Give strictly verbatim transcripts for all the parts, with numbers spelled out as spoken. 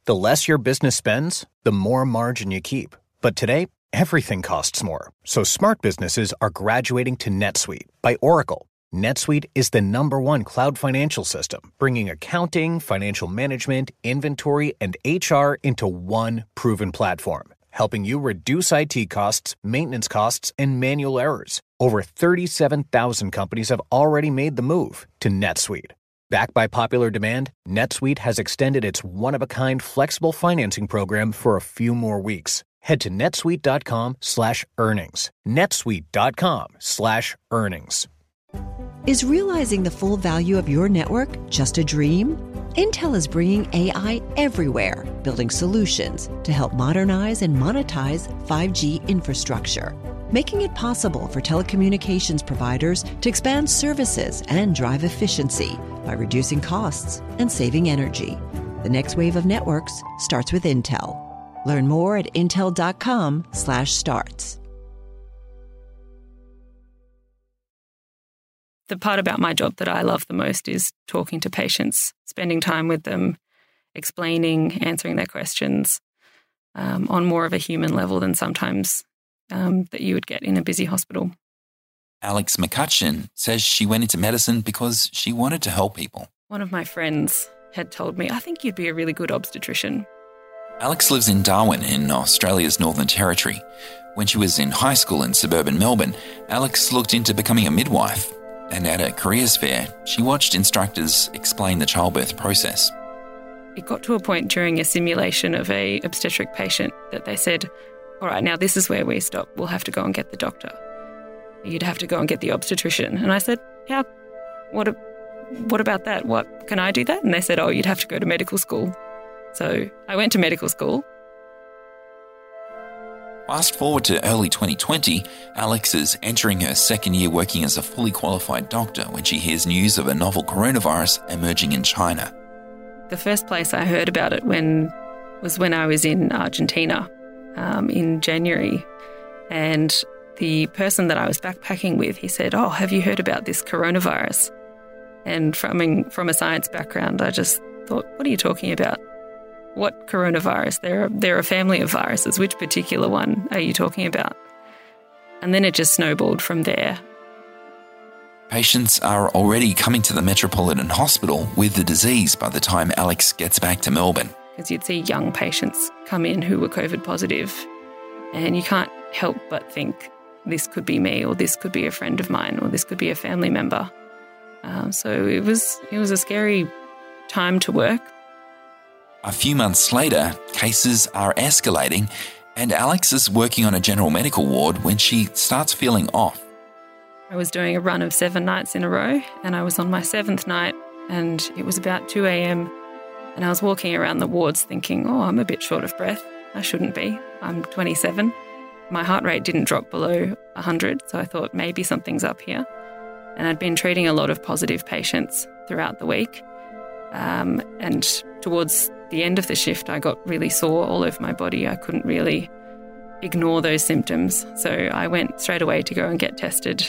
The less your business spends, the more margin you keep. But today, everything costs more. So smart businesses are graduating to NetSuite by Oracle. NetSuite is the number one cloud financial system, bringing accounting, financial management, inventory, and H R into one proven platform, helping you reduce I T costs, maintenance costs, and manual errors. Over thirty-seven thousand companies have already made the move to NetSuite. Backed by popular demand, NetSuite has extended its one-of-a-kind flexible financing program for a few more weeks. Head to netsuite.com slash earnings. netsuite.com slash earnings. Is realizing the full value of your network just a dream? Intel is bringing A I everywhere, building solutions to help modernize and monetize five G infrastructure, making it possible for telecommunications providers to expand services and drive efficiency by reducing costs and saving energy. The next wave of networks starts with Intel. Learn more at intel.com slash starts. The part about my job that I love the most is talking to patients, spending time with them, explaining, answering their questions um, on more of a human level than sometimes um, that you would get in a busy hospital. Alex McCutcheon says she went into medicine because she wanted to help people. One of my friends had told me, I think you'd be a really good obstetrician. Alex lives in Darwin in Australia's Northern Territory. When she was in high school in suburban Melbourne, Alex looked into becoming a midwife. And at a careers fair, she watched instructors explain the childbirth process. It got to a point during a simulation of a obstetric patient that they said, all right, now this is where we stop. We'll have to go and get the doctor. You'd have to go and get the obstetrician. And I said, yeah, what, a, what about that? What, can I do that? And they said, oh, you'd have to go to medical school. So I went to medical school. Fast forward to early twenty twenty, Alex is entering her second year working as a fully qualified doctor when she hears news of a novel coronavirus emerging in China. The first place I heard about it when was when I was in Argentina um, in January. And the person that I was backpacking with, he said, oh, have you heard about this coronavirus? And from, from a science background, I just thought, what are you talking about? What coronavirus? There are, there are a family of viruses. Which particular one are you talking about? And then it just snowballed from there. Patients are already coming to the Metropolitan Hospital with the disease by the time Alex gets back to Melbourne. Because you'd see young patients come in who were COVID positive, and you can't help but think this could be me, or this could be a friend of mine, or this could be a family member. Um, so it was it was a scary time to work. A few months later, cases are escalating, and Alex is working on a general medical ward when she starts feeling off. I was doing a run of seven nights in a row, and I was on my seventh night, and it was about two a.m, and I was walking around the wards thinking, oh, I'm a bit short of breath. I shouldn't be. I'm twenty-seven. My heart rate didn't drop below one hundred, so I thought maybe something's up here. And I'd been treating a lot of positive patients throughout the week, um, and towards the end of the shift, I got really sore all over my body. I couldn't really ignore those symptoms, so I went straight away to go and get tested.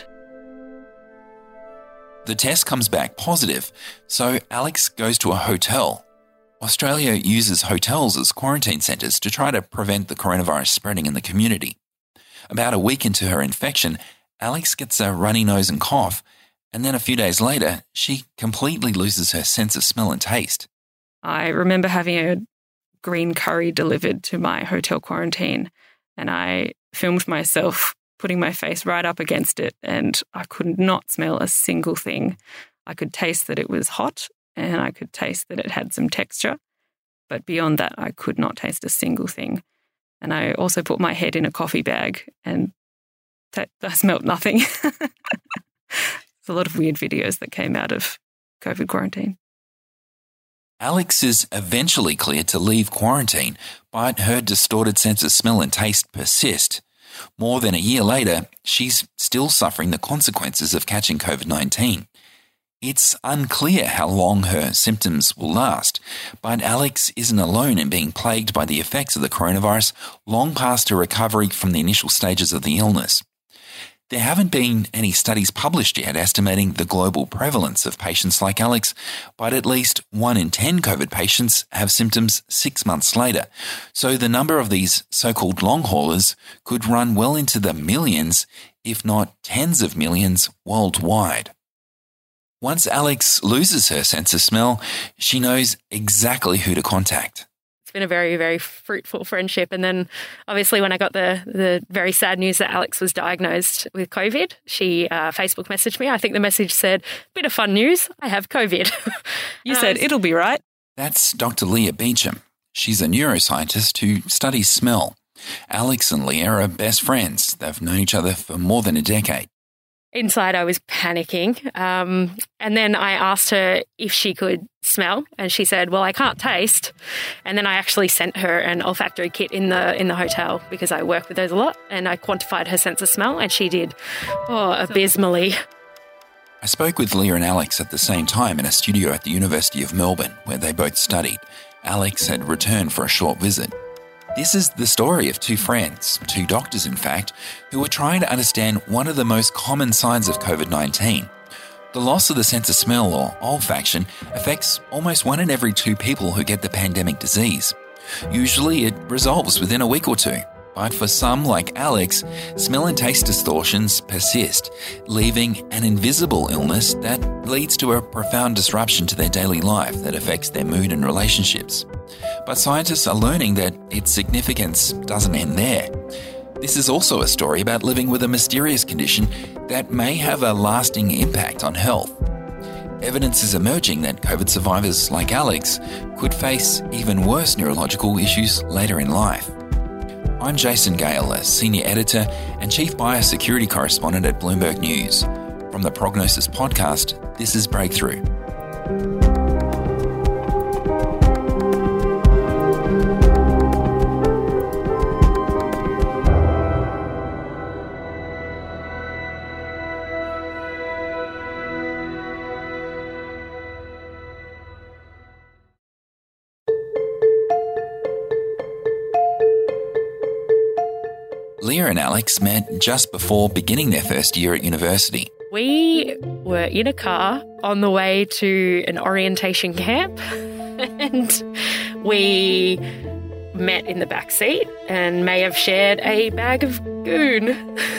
The test comes back positive, so Alex goes to a hotel. Australia uses hotels as quarantine centres to try to prevent the coronavirus spreading in the community. About a week into her infection, Alex gets a runny nose and cough, and then a few days later, she completely loses her sense of smell and taste. I remember having a green curry delivered to my hotel quarantine, and I filmed myself putting my face right up against it, and I could not smell a single thing. I could taste that it was hot, and I could taste that it had some texture, but beyond that, I could not taste a single thing. And I also put my head in a coffee bag, and t- I smelt nothing. There's a lot of weird videos that came out of COVID quarantine. Alex is eventually cleared to leave quarantine, but her distorted sense of smell and taste persist. More than a year later, she's still suffering the consequences of catching COVID nineteen. It's unclear how long her symptoms will last, but Alex isn't alone in being plagued by the effects of the coronavirus long past her recovery from the initial stages of the illness. There haven't been any studies published yet estimating the global prevalence of patients like Alex, but at least one in ten COVID patients have symptoms six months later. So the number of these so-called long haulers could run well into the millions, if not tens of millions worldwide. Once Alex loses her sense of smell, she knows exactly who to contact. It's been a very, very fruitful friendship. And then obviously when I got the the very sad news that Alex was diagnosed with COVID, she uh, Facebook messaged me. I think the message said, bit of fun news, I have COVID. You said, was, it'll be right. That's Doctor Leah Beecham. She's a neuroscientist who studies smell. Alex and Leah are best friends. They've known each other for more than a decade. Inside, I was panicking. Um, and then I asked her if she could smell, and she said, well, I can't taste. And then I actually sent her an olfactory kit in the in the hotel because I work with those a lot, and I quantified her sense of smell, and she did, oh, abysmally. I spoke with Leah and Alex at the same time in a studio at the University of Melbourne, where they both studied. Alex had returned for a short visit. This is the story of two friends, two doctors in fact, who were trying to understand one of the most common signs of COVID nineteen. The loss of the sense of smell or olfaction affects almost one in every two people who get the pandemic disease. Usually it resolves within a week or two, but for some, like Alex, smell and taste distortions persist, leaving an invisible illness that leads to a profound disruption to their daily life that affects their mood and relationships. But scientists are learning that its significance doesn't end there. This is also a story about living with a mysterious condition that may have a lasting impact on health. Evidence is emerging that COVID survivors like Alex could face even worse neurological issues later in life. I'm Jason Gale, a senior editor and chief biosecurity correspondent at Bloomberg News. From the Prognosis podcast, this is Breakthrough. Leah and Alex met just before beginning their first year at university. We were in a car on the way to an orientation camp and we met in the back seat and may have shared a bag of goon.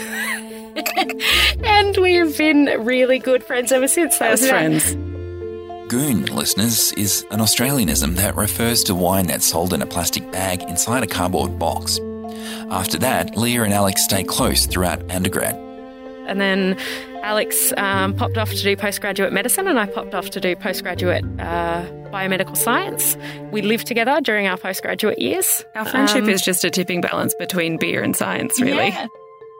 And we have been really good friends ever since. That Best friends. Goon, listeners, is an Australianism that refers to wine that's sold in a plastic bag inside a cardboard box. After that, Leah and Alex stayed close throughout undergrad. And then Alex um, popped off to do postgraduate medicine and I popped off to do postgraduate uh, biomedical science. We lived together during our postgraduate years. Our friendship um, is just a tipping balance between beer and science, really. Yeah.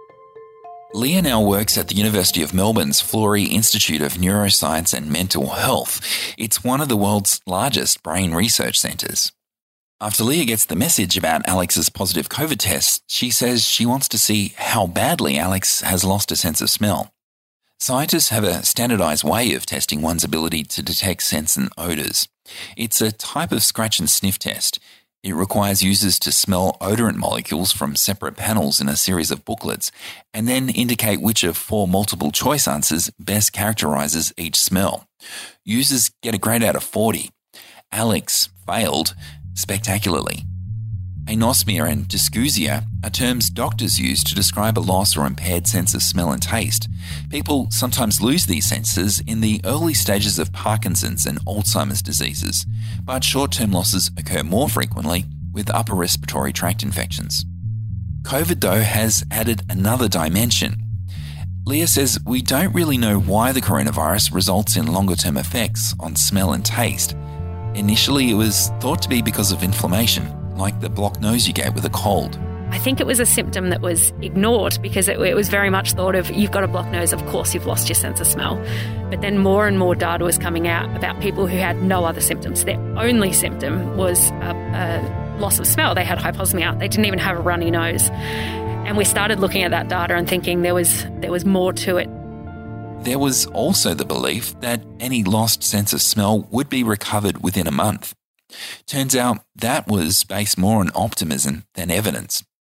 Leah now works at the University of Melbourne's Florey Institute of Neuroscience and Mental Health. It's one of the world's largest brain research centres. After Leah gets the message about Alex's positive COVID test, she says she wants to see how badly Alex has lost a sense of smell. Scientists have a standardised way of testing one's ability to detect scents and odours. It's a type of scratch and sniff test. It requires users to smell odorant molecules from separate panels in a series of booklets and then indicate which of four multiple choice answers best characterises each smell. Users get a grade out of forty. Alex failed spectacularly. Anosmia and dysgeusia are terms doctors use to describe a loss or impaired sense of smell and taste. People sometimes lose these senses in the early stages of Parkinson's and Alzheimer's diseases, but short-term losses occur more frequently with upper respiratory tract infections. COVID, though, has added another dimension. Leah says we don't really know why the coronavirus results in longer-term effects on smell and taste. Initially, it was thought to be because of inflammation, like the blocked nose you get with a cold. I think it was a symptom that was ignored because it, it was very much thought of, you've got a blocked nose, of course you've lost your sense of smell. But then more and more data was coming out about people who had no other symptoms. Their only symptom was a, a loss of smell. They had hyposmia. They didn't even have a runny nose. And we started looking at that data and thinking there was there was more to it. There was also the belief that any lost sense of smell would be recovered within a month. Turns out that was based more on optimism than evidence.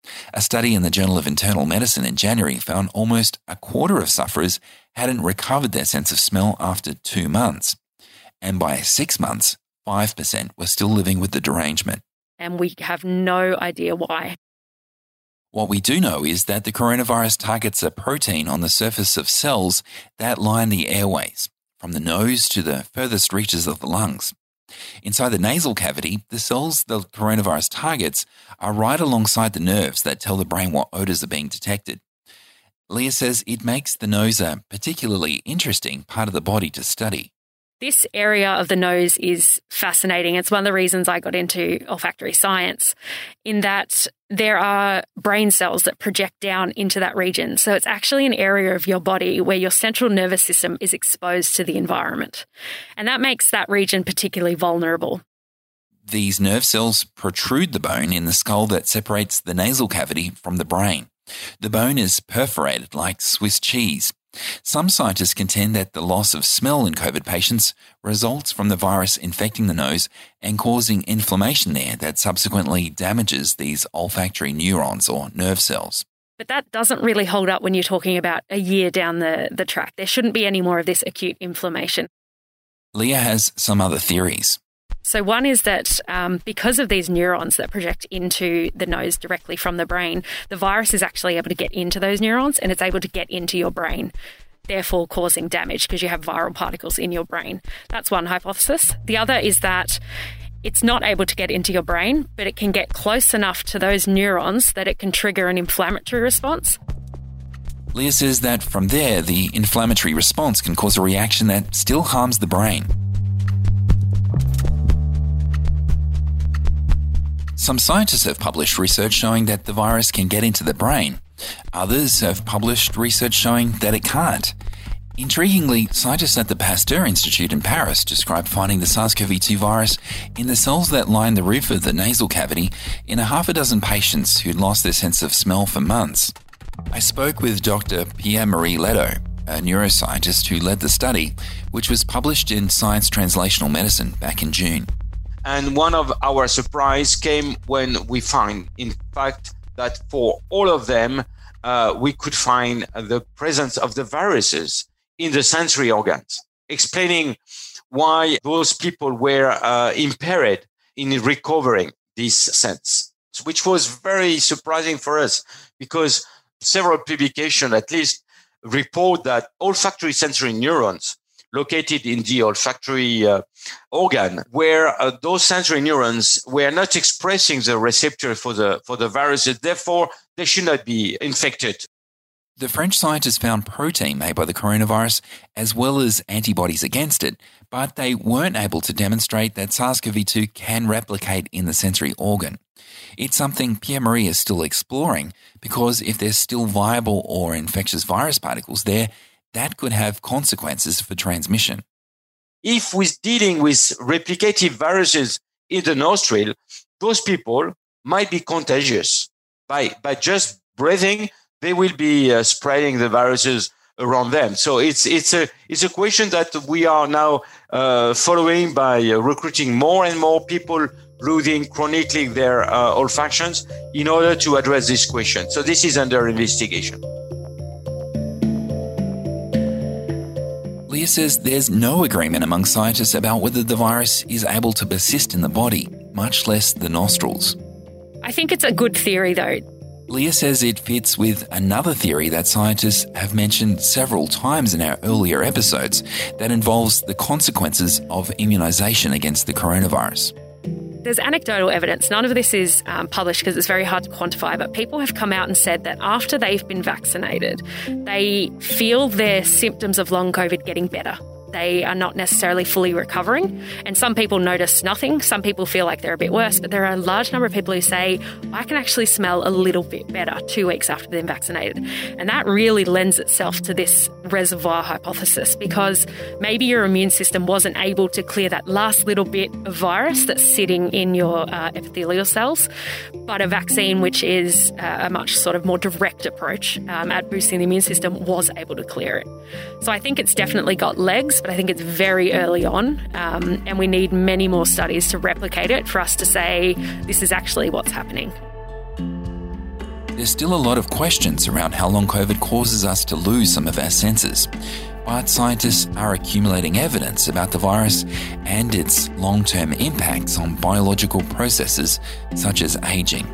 A study in the Journal of Internal Medicine in January found almost a quarter of sufferers hadn't recovered their sense of smell after two months. And by six months, five percent were still living with the derangement. And we have no idea why. What we do know is that the coronavirus targets a protein on the surface of cells that line the airways, from the nose to the furthest reaches of the lungs. Inside the nasal cavity, the cells the coronavirus targets are right alongside the nerves that tell the brain what odours are being detected. Leah says it makes the nose a particularly interesting part of the body to study. This area of the nose is fascinating. It's one of the reasons I got into olfactory science, in that there are brain cells that project down into that region. So it's actually an area of your body where your central nervous system is exposed to the environment. And that makes that region particularly vulnerable. These nerve cells protrude the bone in the skull that separates the nasal cavity from the brain. The bone is perforated like Swiss cheese. Some scientists contend that the loss of smell in COVID patients results from the virus infecting the nose and causing inflammation there that subsequently damages these olfactory neurons or nerve cells. But that doesn't really hold up when you're talking about a year down the, the track. There shouldn't be any more of this acute inflammation. Leah has some other theories. So one is that um, because of these neurons that project into the nose directly from the brain, the virus is actually able to get into those neurons and it's able to get into your brain, therefore causing damage because you have viral particles in your brain. That's one hypothesis. The other is that it's not able to get into your brain, but it can get close enough to those neurons that it can trigger an inflammatory response. Leah says that from there, the inflammatory response can cause a reaction that still harms the brain. Some scientists have published research showing that the virus can get into the brain. Others have published research showing that it can't. Intriguingly, scientists at the Pasteur Institute in Paris described finding the SARS-C o V two virus in the cells that line the roof of the nasal cavity in a half a dozen patients who'd lost their sense of smell for months. I spoke with Doctor Pierre-Marie Ledo, a neuroscientist who led the study, which was published in Science Translational Medicine back in June. And one of our surprise came when we find, in fact, that for all of them, uh, we could find the presence of the viruses in the sensory organs, explaining why those people were uh, impaired in recovering this sense, which was very surprising for us because several publications at least report that olfactory sensory neurons located in the olfactory uh, organ, where uh, those sensory neurons were not expressing the receptor for the for the viruses, therefore they should not be infected. The French scientists found protein made by the coronavirus as well as antibodies against it, but they weren't able to demonstrate that SARS-C o V two can replicate in the sensory organ. It's something Pierre-Marie is still exploring because if there's still viable or infectious virus particles there, that could have consequences for transmission. If we're dealing with replicative viruses in the nostril, those people might be contagious. By, by just breathing, they will be uh, spreading the viruses around them. So it's it's a it's a question that we are now uh, following by uh, recruiting more and more people losing chronically their uh, olfactions in order to address this question. So this is under investigation. Leah says there's no agreement among scientists about whether the virus is able to persist in the body, much less the nostrils. I think it's a good theory, though. Leah says it fits with another theory that scientists have mentioned several times in our earlier episodes that involves the consequences of immunisation against the coronavirus. There's anecdotal evidence. None of this is um, published because it's very hard to quantify, but people have come out and said that after they've been vaccinated, they feel their symptoms of long COVID getting better. They are not necessarily fully recovering. And some people notice nothing. Some people feel like they're a bit worse. But there are a large number of people who say, I can actually smell a little bit better two weeks after they're vaccinated. And that really lends itself to this reservoir hypothesis because maybe your immune system wasn't able to clear that last little bit of virus that's sitting in your uh, epithelial cells. But a vaccine, which is uh, a much sort of more direct approach um, at boosting the immune system, was able to clear it. So I think it's definitely got legs, but I think it's very early on, um, and we need many more studies to replicate it for us to say this is actually what's happening. There's still a lot of questions around how long COVID causes us to lose some of our senses, but scientists are accumulating evidence about the virus and its long-term impacts on biological processes such as aging.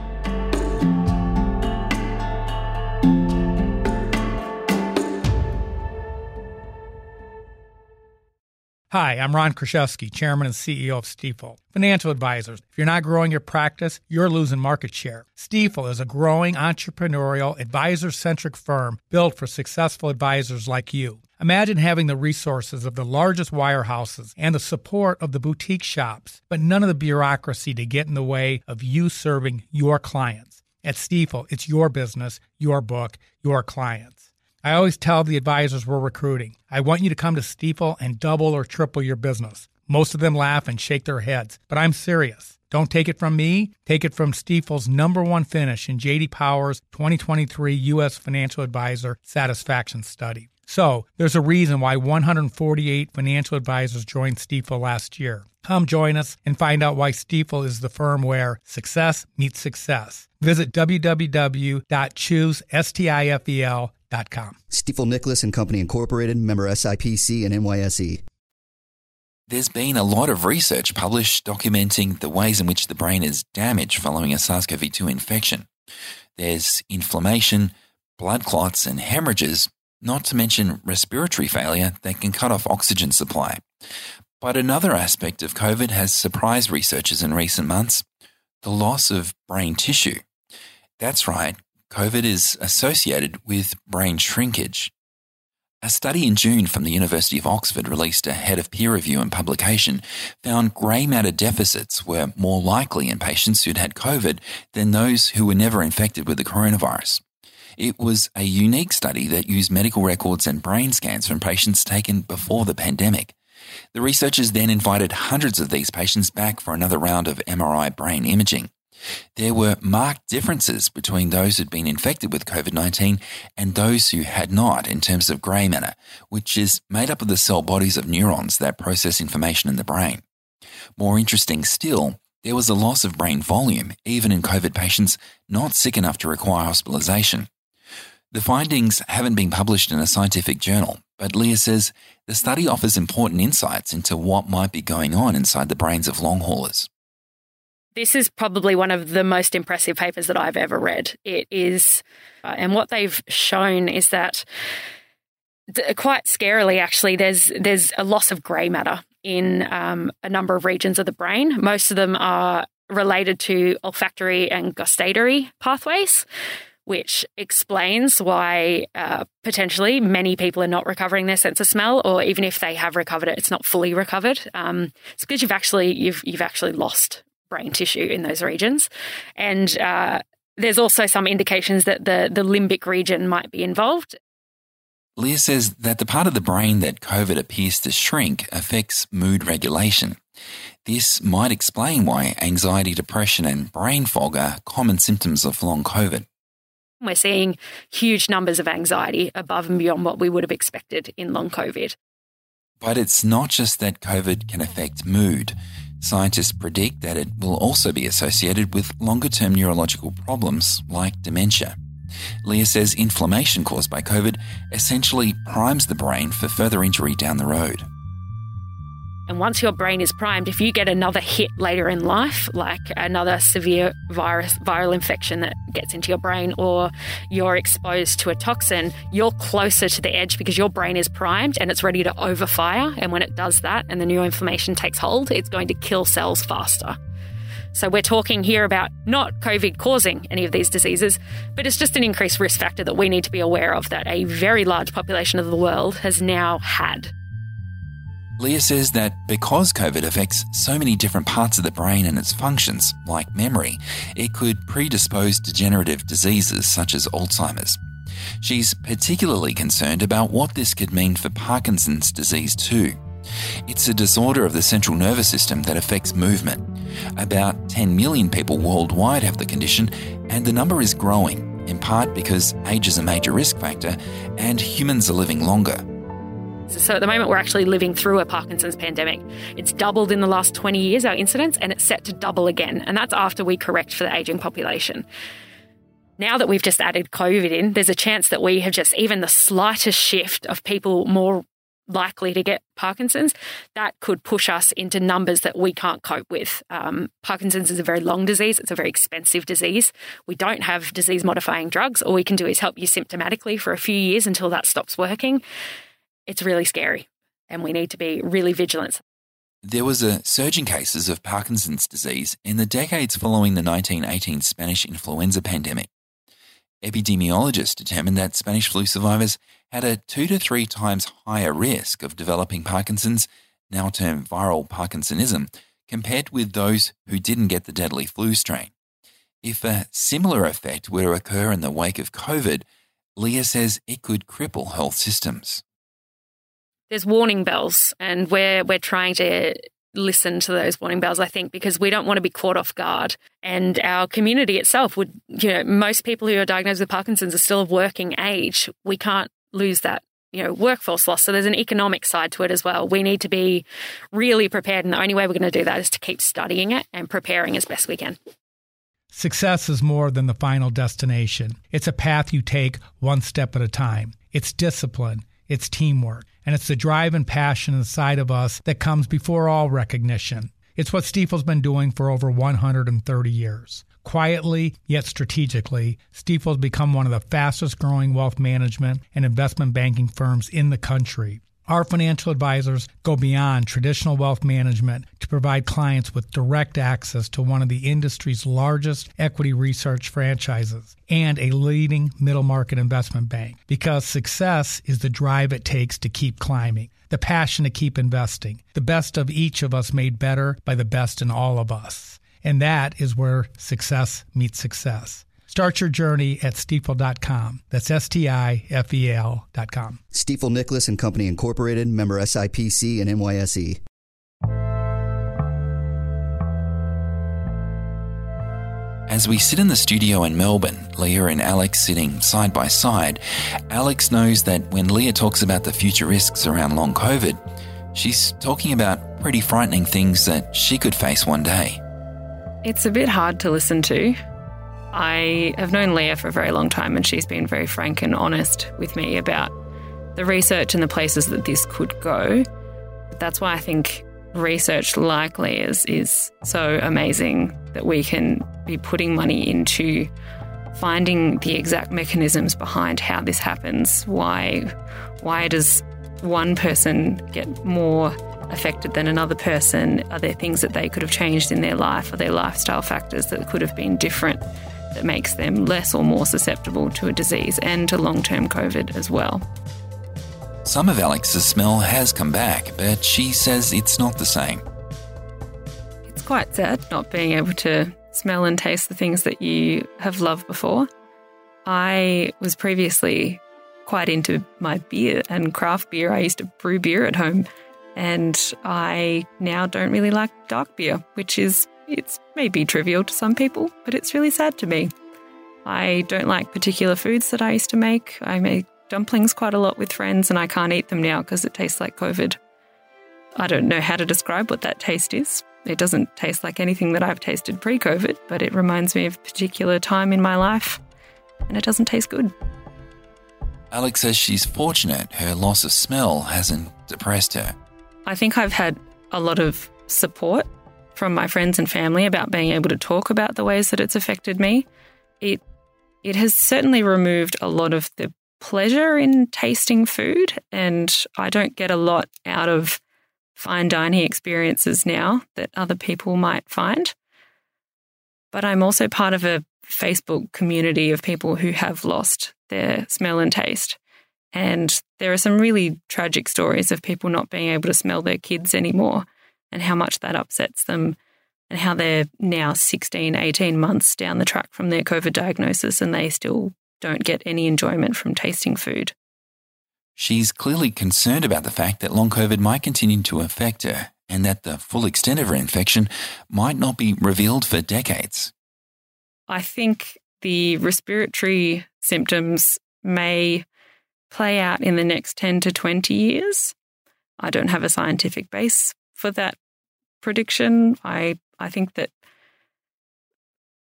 Hi, I'm Ron Kraszewski, Chairman and C E O of Stifel. Financial advisors, if you're not growing your practice, you're losing market share. Stifel is a growing, entrepreneurial, advisor-centric firm built for successful advisors like you. Imagine having the resources of the largest wirehouses and the support of the boutique shops, but none of the bureaucracy to get in the way of you serving your clients. At Stifel, it's your business, your book, your clients. I always tell the advisors we're recruiting, I want you to come to Stifel and double or triple your business. Most of them laugh and shake their heads, but I'm serious. Don't take it from me. Take it from Stifel's number one finish in J D Power's twenty twenty-three U S Financial Advisor Satisfaction Study. So, there's a reason why one hundred forty-eight financial advisors joined Stifel last year. Come join us and find out why Stifel is the firm where success meets success. Visit w w w dot choose stifel dot com. Stifel Nicholas and Company Incorporated, member S I P C and N Y S E. There's been a lot of research published documenting the ways in which the brain is damaged following a SARS-C o V two infection. There's inflammation, blood clots, and hemorrhages, not to mention respiratory failure that can cut off oxygen supply. But another aspect of COVID has surprised researchers in recent months, the loss of brain tissue. That's right, COVID is associated with brain shrinkage. A study in June from the University of Oxford, released ahead of peer review and publication, found grey matter deficits were more likely in patients who'd had COVID than those who were never infected with the coronavirus. It was a unique study that used medical records and brain scans from patients taken before the pandemic. The researchers then invited hundreds of these patients back for another round of M R I brain imaging. There were marked differences between those who'd been infected with COVID nineteen and those who had not in terms of grey matter, which is made up of the cell bodies of neurons that process information in the brain. More interesting still, there was a loss of brain volume, even in COVID patients not sick enough to require hospitalization. The findings haven't been published in a scientific journal, but Leah says the study offers important insights into what might be going on inside the brains of long haulers. This is probably one of the most impressive papers that I've ever read. It is, uh, and what they've shown is that, th- quite scarily actually, there's there's a loss of grey matter in um, a number of regions of the brain. Most of them are related to olfactory and gustatory pathways, which explains why uh, potentially many people are not recovering their sense of smell, or even if they have recovered it, it's not fully recovered. Um, it's because you've actually you've you've actually lost brain tissue in those regions. And uh, there's also some indications that the, the limbic region might be involved. Leah says that the part of the brain that COVID appears to shrink affects mood regulation. This might explain why anxiety, depression, and brain fog are common symptoms of long COVID. We're seeing huge numbers of anxiety above and beyond what we would have expected in long COVID. But it's not just that COVID can affect mood. Scientists predict that it will also be associated with longer-term neurological problems like dementia. Leah says inflammation caused by COVID essentially primes the brain for further injury down the road. And once your brain is primed, if you get another hit later in life, like another severe virus, viral infection that gets into your brain, or you're exposed to a toxin, you're closer to the edge because your brain is primed and it's ready to overfire. And when it does that and the neuroinflammation takes hold, it's going to kill cells faster. So we're talking here about not COVID causing any of these diseases, but it's just an increased risk factor that we need to be aware of that a very large population of the world has now had. Leah says that because COVID affects so many different parts of the brain and its functions, like memory, it could predispose degenerative diseases such as Alzheimer's. She's particularly concerned about what this could mean for Parkinson's disease too. It's a disorder of the central nervous system that affects movement. About ten million people worldwide have the condition, and the number is growing, in part because age is a major risk factor and humans are living longer. So at the moment, we're actually living through a Parkinson's pandemic. It's doubled in the last twenty years, our incidence, and it's set to double again. And that's after we correct for the ageing population. Now that we've just added COVID in, there's a chance that we have just even the slightest shift of people more likely to get Parkinson's, that could push us into numbers that we can't cope with. Um, Parkinson's is a very long disease. It's a very expensive disease. We don't have disease-modifying drugs. All we can do is help you symptomatically for a few years until that stops working. It's really scary, and we need to be really vigilant. There was a surge in cases of Parkinson's disease in the decades following the nineteen eighteen Spanish influenza pandemic. Epidemiologists determined that Spanish flu survivors had a two to three times higher risk of developing Parkinson's, now termed viral Parkinsonism, compared with those who didn't get the deadly flu strain. If a similar effect were to occur in the wake of COVID, Leah says it could cripple health systems. There's warning bells, and we're we're trying to listen to those warning bells, I think, because we don't want to be caught off guard. And our community itself would, you know, most people who are diagnosed with Parkinson's are still of working age. We can't lose that, you know, workforce loss. So there's an economic side to it as well. We need to be really prepared, and the only way we're going to do that is to keep studying it and preparing as best we can. Success is more than the final destination. It's a path you take one step at a time. It's discipline. It's teamwork. And it's the drive and passion inside of us that comes before all recognition. It's what Stifel's been doing for over one hundred thirty years. Quietly, yet strategically, Stifel's become one of the fastest growing wealth management and investment banking firms in the country. Our financial advisors go beyond traditional wealth management to provide clients with direct access to one of the industry's largest equity research franchises and a leading middle market investment bank, because success is the drive it takes to keep climbing, the passion to keep investing, the best of each of us made better by the best in all of us. And that is where success meets success. Start your journey at stifel dot com. That's S T I F E L dot com. Stifel Nicolaus and Company Incorporated, member S I P C and N Y S E. As we sit in the studio in Melbourne, Leah and Alex sitting side by side, Alex knows that when Leah talks about the future risks around long COVID, she's talking about pretty frightening things that she could face one day. It's a bit hard to listen to. I have known Leah for a very long time, and she's been very frank and honest with me about the research and the places that this could go. That's why I think research like Leah's is so amazing, that we can be putting money into finding the exact mechanisms behind how this happens. Why, why does one person get more affected than another person? Are there things that they could have changed in their life? Are there lifestyle factors that could have been different that makes them less or more susceptible to a disease and to long-term COVID as well? Some of Alex's smell has come back, but she says it's not the same. It's quite sad not being able to smell and taste the things that you have loved before. I was previously quite into my beer and craft beer. I used to brew beer at home, and I now don't really like dark beer, which is, it's maybe trivial to some people, but it's really sad to me. I don't like particular foods that I used to make. I make dumplings quite a lot with friends, and I can't eat them now because it tastes like COVID. I don't know how to describe what that taste is. It doesn't taste like anything that I've tasted pre-COVID, but it reminds me of a particular time in my life, and it doesn't taste good. Alex says she's fortunate her loss of smell hasn't depressed her. I think I've had a lot of support from my friends and family about being able to talk about the ways that it's affected me. It it has certainly removed a lot of the pleasure in tasting food, and I don't get a lot out of fine dining experiences now that other people might find. But I'm also part of a Facebook community of people who have lost their smell and taste. And there are some really tragic stories of people not being able to smell their kids anymore, and how much that upsets them, and how they're now sixteen, eighteen months down the track from their COVID diagnosis and they still don't get any enjoyment from tasting food. She's clearly concerned about the fact that long COVID might continue to affect her, and that the full extent of her infection might not be revealed for decades. I think the respiratory symptoms may play out in the next ten to twenty years. I don't have a scientific base for that prediction. I, I think that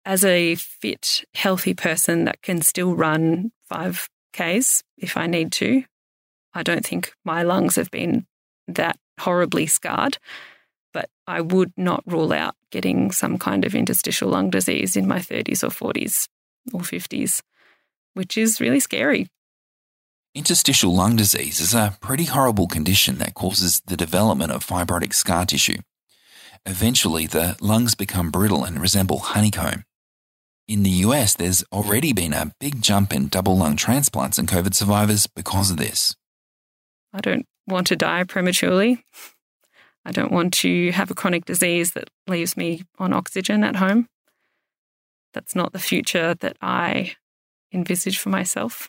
as a fit, healthy person that can still run five Ks if I need to, I don't think my lungs have been that horribly scarred, but I would not rule out getting some kind of interstitial lung disease in my thirties or forties or fifties, which is really scary. Interstitial lung disease is a pretty horrible condition that causes the development of fibrotic scar tissue. Eventually, the lungs become brittle and resemble honeycomb. In the U S, there's already been a big jump in double lung transplants in COVID survivors because of this. I don't want to die prematurely. I don't want to have a chronic disease that leaves me on oxygen at home. That's not the future that I envisage for myself.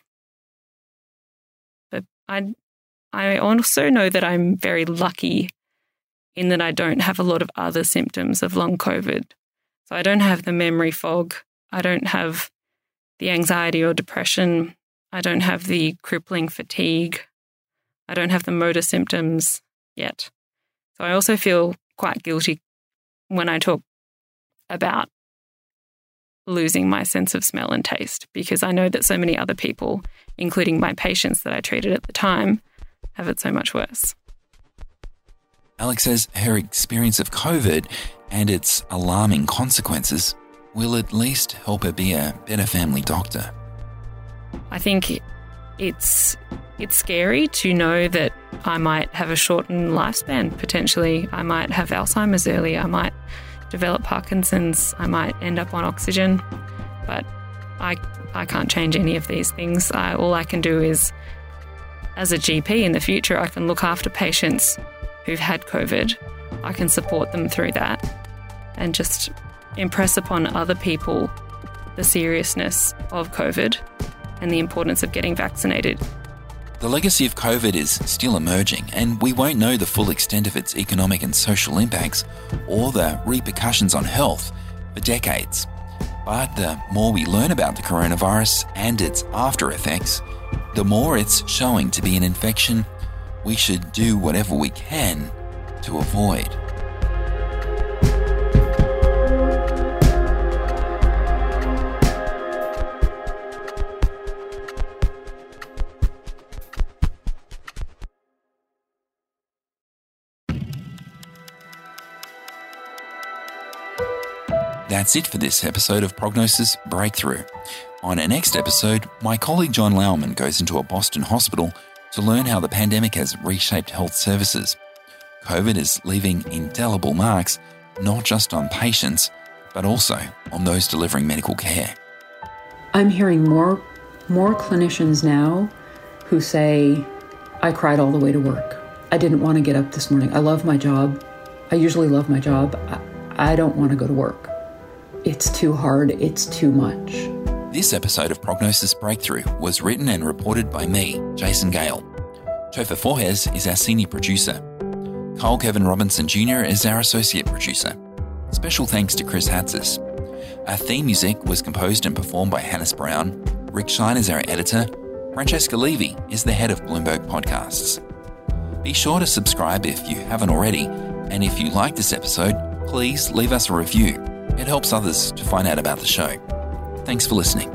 But I, I also know that I'm very lucky in that I don't have a lot of other symptoms of long COVID. So I don't have the memory fog. I don't have the anxiety or depression. I don't have the crippling fatigue. I don't have the motor symptoms yet. So I also feel quite guilty when I talk about losing my sense of smell and taste, because I know that so many other people, including my patients that I treated at the time, have it so much worse. Alex says her experience of COVID and its alarming consequences will at least help her be a better family doctor. I think it's it's scary to know that I might have a shortened lifespan, potentially. I might have Alzheimer's early. I might develop Parkinson's. I might end up on oxygen. But I I can't change any of these things. I, all I can do is, as a G P in the future, I can look after patients who've had COVID. I can support them through that and just impress upon other people the seriousness of COVID and the importance of getting vaccinated. The legacy of COVID is still emerging, and we won't know the full extent of its economic and social impacts or the repercussions on health for decades. But the more we learn about the coronavirus and its after effects, the more it's showing to be an infection we should do whatever we can to avoid. That's it for this episode of Prognosis Breakthrough. On our next episode, my colleague John Lauerman goes into a Boston hospital to learn how the pandemic has reshaped health services. COVID is leaving indelible marks, not just on patients, but also on those delivering medical care. I'm hearing more, more clinicians now who say, I cried all the way to work. I didn't want to get up this morning. I love my job. I usually love my job. I, I don't want to go to work. It's too hard. It's too much. This episode of Prognosis Breakthrough was written and reported by me, Jason Gale. Topher Forhes is our senior producer. Cole Kevin Robinson Junior is our associate producer. Special thanks to Chris Hatzis. Our theme music was composed and performed by Hannes Brown. Rick Shine is our editor. Francesca Levy is the head of Bloomberg Podcasts. Be sure to subscribe if you haven't already, and if you like this episode, please leave us a review. It helps others to find out about the show. Thanks for listening.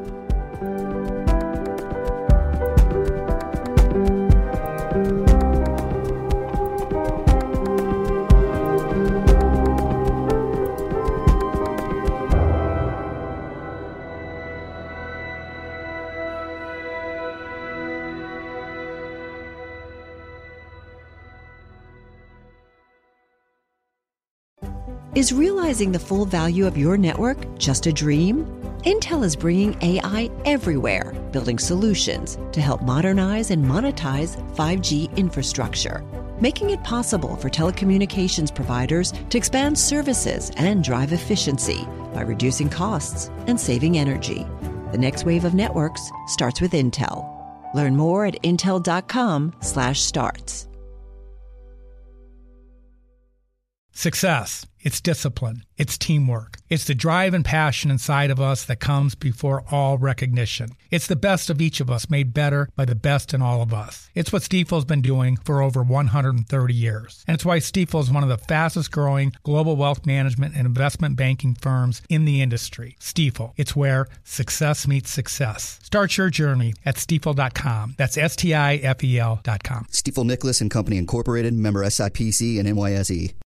Is realizing the full value of your network just a dream? Intel is bringing A I everywhere, building solutions to help modernize and monetize five G infrastructure, making it possible for telecommunications providers to expand services and drive efficiency by reducing costs and saving energy. The next wave of networks starts with Intel. Learn more at intel dot com slash starts. Success. It's discipline. It's teamwork. It's the drive and passion inside of us that comes before all recognition. It's the best of each of us made better by the best in all of us. It's what Stifel's been doing for over one hundred thirty years. And it's why Stifel is one of the fastest growing global wealth management and investment banking firms in the industry. Stifel. It's where success meets success. Start your journey at stifel dot com. That's S T I F E L dot com. Stifel Nicholas and Company Incorporated, member S I P C and N Y S E.